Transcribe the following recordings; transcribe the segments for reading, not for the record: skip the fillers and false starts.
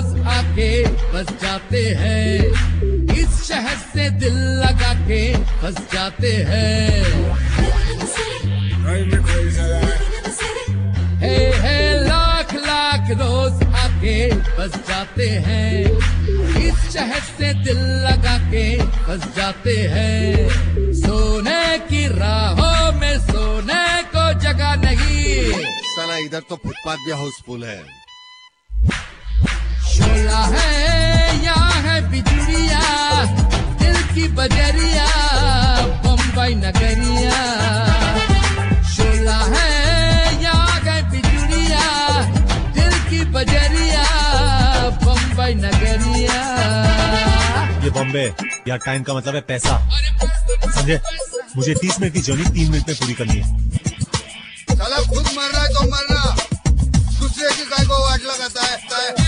रोज आके बस जाते हैं, इस शहर से दिल लगा के बस जाते हैं। हे लाख लाख रोज आके बस जाते हैं, इस शहर से दिल लगा के बस जाते हैं। सोने की राहों में सोने को जगह नहीं, साला इधर तो फुटपाथ भी हाउसफुल है। शोला है यहाँ है बिजुरिया, दिल की बजरिया बम्बई नगरिया। शोला है यहाँ है बिजुरिया, दिल की बजरिया बम्बई नगरिया। ये बॉम्बे यार, टाइम का मतलब है पैसा, समझे? मुझे 30 मिनट की जर्नी 3 मिनट में पूरी करनी है। साला खुद मर रहा है तो मरना, दूसरे की गाय को वाट लगाता है।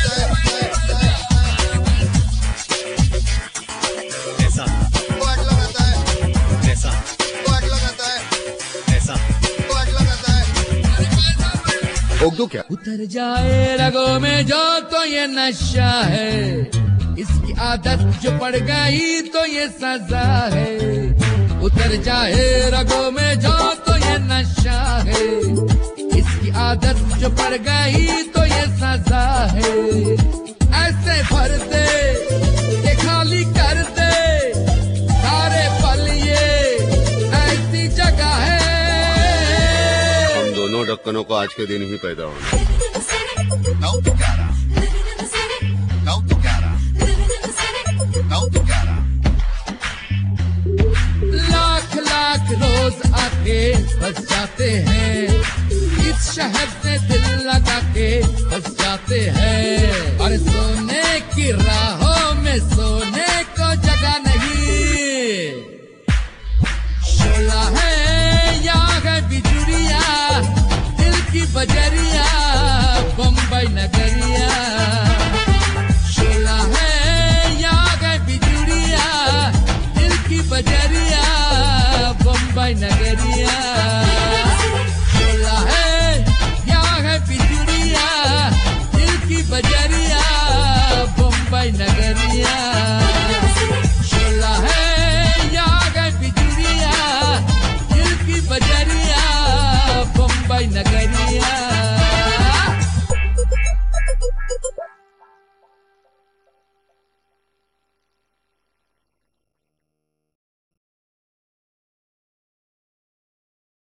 ऐसा वाट लगाता है, ऐसा वाट लगाता है, ऐसा वाट लगाता है। ओक दो क्या? उतर जाए रगों में जो तो ये नशा है, इसकी आदत जो पड़ गई तो ये सजा है। उतर जाए रगों में जो तो ये नशा है, इसकी आदत जो पड़ गई तो ये सजा है। ऐसे भर दे ये खाली कर दे सारे पल, ये ऐसी जगह है। हम दोनों ढक्कनों को आज के दिन ही पैदा होना।